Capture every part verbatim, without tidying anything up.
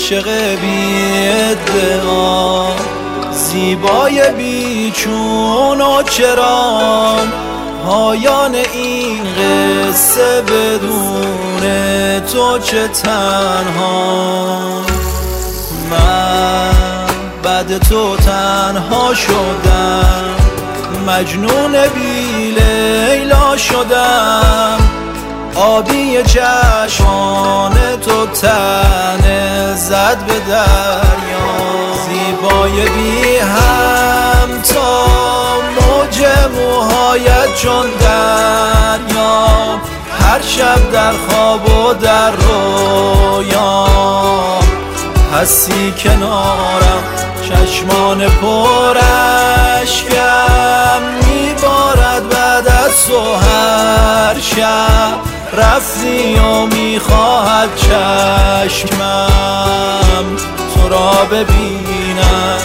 عاشق بی ادعا، زیبای بیچون و چران، پایان این قصه بدون تو چه تنها. من بعد تو تنها شدم، مجنون بی لیلا شدم، آبی چشمان تو تنه زد به دریا. زیبای بی همتا، موج موهایت چون دریا، هر شب در خواب و در رویا هستی کنارم. چشمان پر اشکم میبارد بعد از تو هر شب، رفتی و میخواهد چشمم تو را ببینم.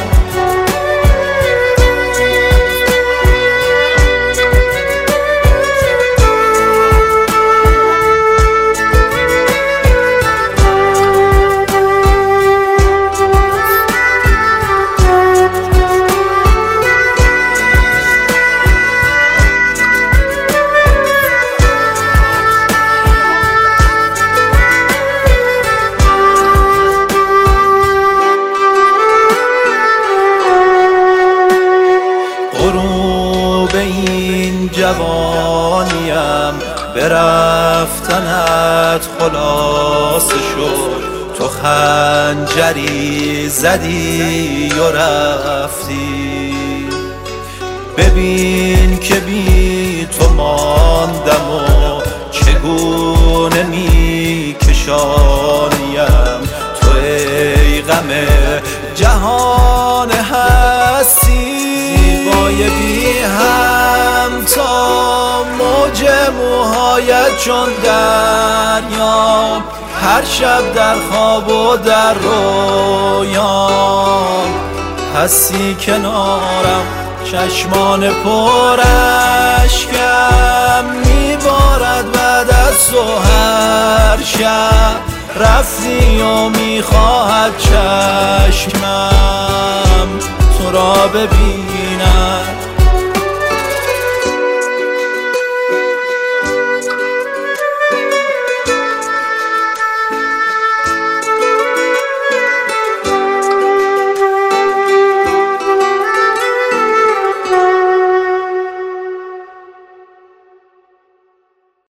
جوانیم به رفتنت خلاصه شد، تو خنجری زدی و رفتی. ببین که بی تو ماندم و چگونه می کشانیم، تو ای غم جهان هستی. زیبای بی همتا، موج موهایت چون دریا، هر شب در خواب و در رویا هستی کنارم. چشمان پر اشکم میبارد بعد از تو هر شب، رفتی و میخواهد چشمم تو را ببین.